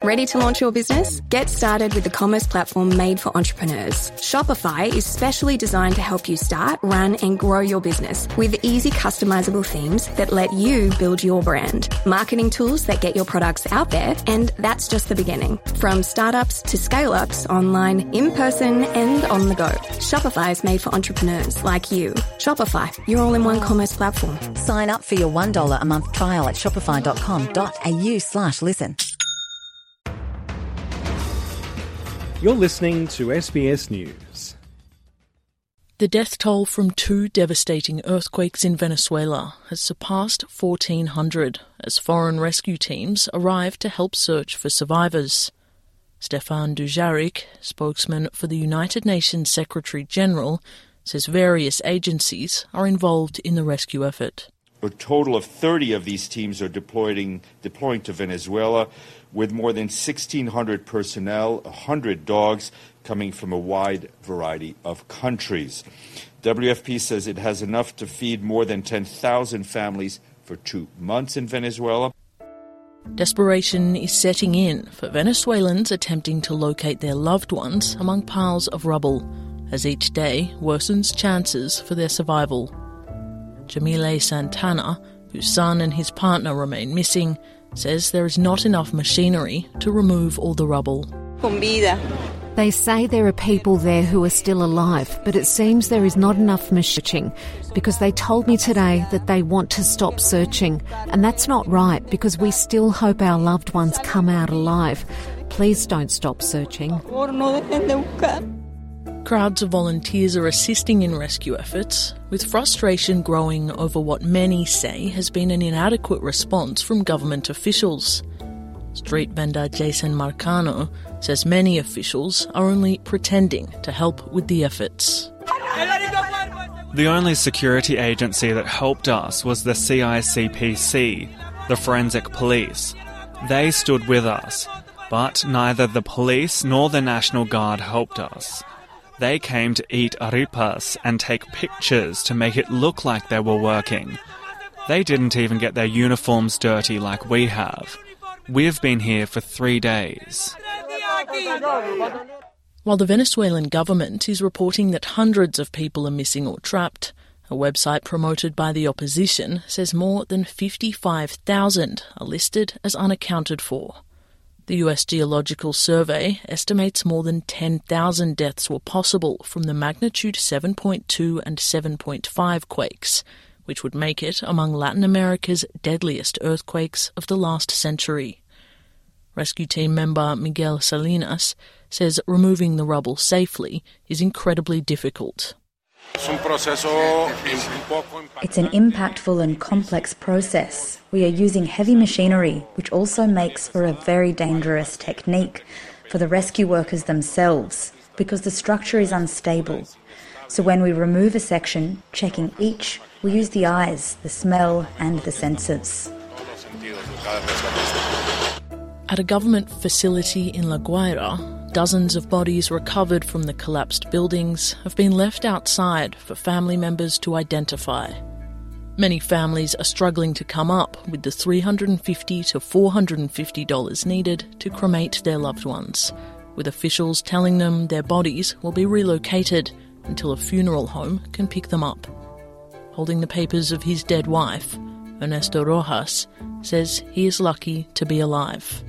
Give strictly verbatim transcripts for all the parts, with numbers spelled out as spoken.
Ready to launch your business? Get started with the commerce platform made for entrepreneurs. Shopify is specially designed to help you start, run and grow your business with easy customizable themes that let you build your brand, marketing tools that get your products out there, and that's just the beginning. From startups to scale-ups, online, in person and on the go. Shopify is made for entrepreneurs like you. Shopify, your all-in-one commerce platform. Sign up for your one dollar a month trial at shopify.com.au slash listen. You're listening to S B S News. The death toll from two devastating earthquakes in Venezuela has surpassed fourteen hundred as foreign rescue teams arrive to help search for survivors. Stefan Dujarric, spokesman for the United Nations Secretary-General, says various agencies are involved in the rescue effort. A total of thirty of these teams are deploying, deploying to Venezuela, with more than sixteen hundred personnel, one hundred dogs, coming from a wide variety of countries. W F P says it has enough to feed more than ten thousand families for two months in Venezuela. Desperation is setting in for Venezuelans attempting to locate their loved ones among piles of rubble, as each day worsens chances for their survival. Jamile Santana, whose son and his partner remain missing, says there is not enough machinery to remove all the rubble. They say there are people there who are still alive, but it seems there is not enough searching because they told me today that they want to stop searching, and that's not right because we still hope our loved ones come out alive. Please don't stop searching. Crowds of volunteers are assisting in rescue efforts, with frustration growing over what many say has been an inadequate response from government officials. Street vendor Jason Marcano says many officials are only pretending to help with the efforts. The only security agency that helped us was the C I C P C, the Forensic Police. They stood with us, but neither the police nor the National Guard helped us. They came to eat arepas and take pictures to make it look like they were working. They didn't even get their uniforms dirty like we have. We've been here for three days. While the Venezuelan government is reporting that hundreds of people are missing or trapped, a website promoted by the opposition says more than fifty-five thousand are listed as unaccounted for. The U S Geological Survey estimates more than ten thousand deaths were possible from the magnitude seven point two and seven point five quakes, which would make it among Latin America's deadliest earthquakes of the last century. Rescue team member Miguel Salinas says removing the rubble safely is incredibly difficult. It's an impactful and complex process. We are using heavy machinery, which also makes for a very dangerous technique for the rescue workers themselves, because the structure is unstable. So when we remove a section, checking each, we use the eyes, the smell and the senses. At a government facility in La Guaira, dozens of bodies recovered from the collapsed buildings have been left outside for family members to identify. Many families are struggling to come up with the three hundred fifty to four hundred fifty dollars needed to cremate their loved ones, with officials telling them their bodies will be relocated until a funeral home can pick them up. Holding the papers of his dead wife, Ernesto Rojas says he is lucky to be alive.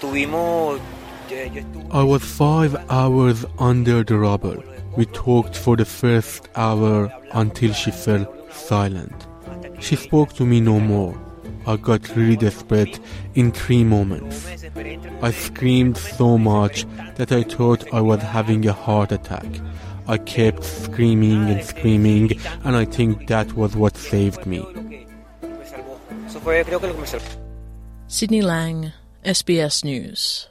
I was five hours under the rubble. We talked for the first hour until she fell silent. She spoke to me no more. I got really desperate in three moments. I screamed so much that I thought I was having a heart attack. I kept screaming and screaming, and I think that was what saved me. Sydney Lang, S B S News.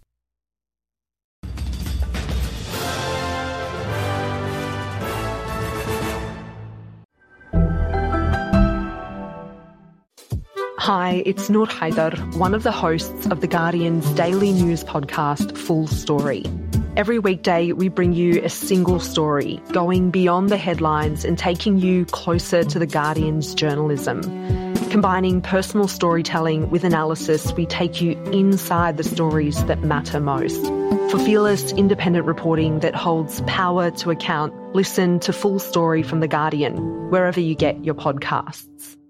Hi, it's Noor Haider, one of the hosts of The Guardian's daily news podcast, Full Story. Every weekday, we bring you a single story, going beyond the headlines and taking you closer to The Guardian's journalism. Combining personal storytelling with analysis, we take you inside the stories that matter most. For fearless, independent reporting that holds power to account, listen to Full Story from The Guardian, wherever you get your podcasts.